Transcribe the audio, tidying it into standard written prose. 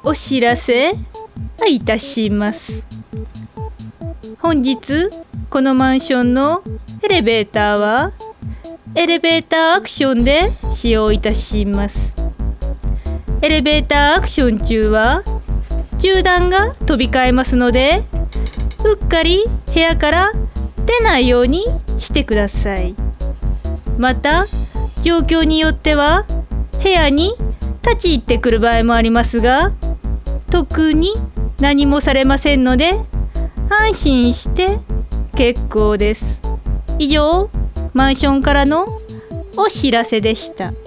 お知らせいたします。本日このマンションのエレベーターはエレベーターアクションで使用いたします。エレベーターアクション中は銃弾が飛び交えますので、うっかり部屋から出ないようにしてください。また状況によっては部屋に立ち入ってくる場合もありますが、特に何もされませんので安心して結構です。以上、マンションからのお知らせでした。